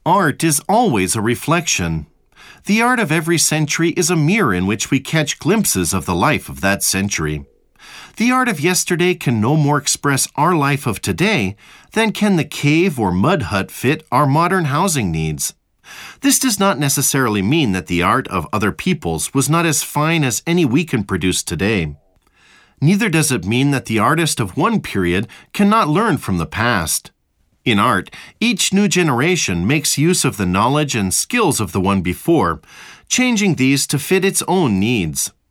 Art is always a reflection. The art of every century is a mirror in which we catch glimpses of the life of that century. The art of yesterday can no more express our life of today than can the cave or mud hut fit our modern housing needs. This does not necessarily mean that the art of other peoples was not as fine as any we can produce today. Neither does it mean that the artist of one period cannot learn from the past. In art, each new generation makes use of the knowledge and skills of the one before, changing these to fit its own needs.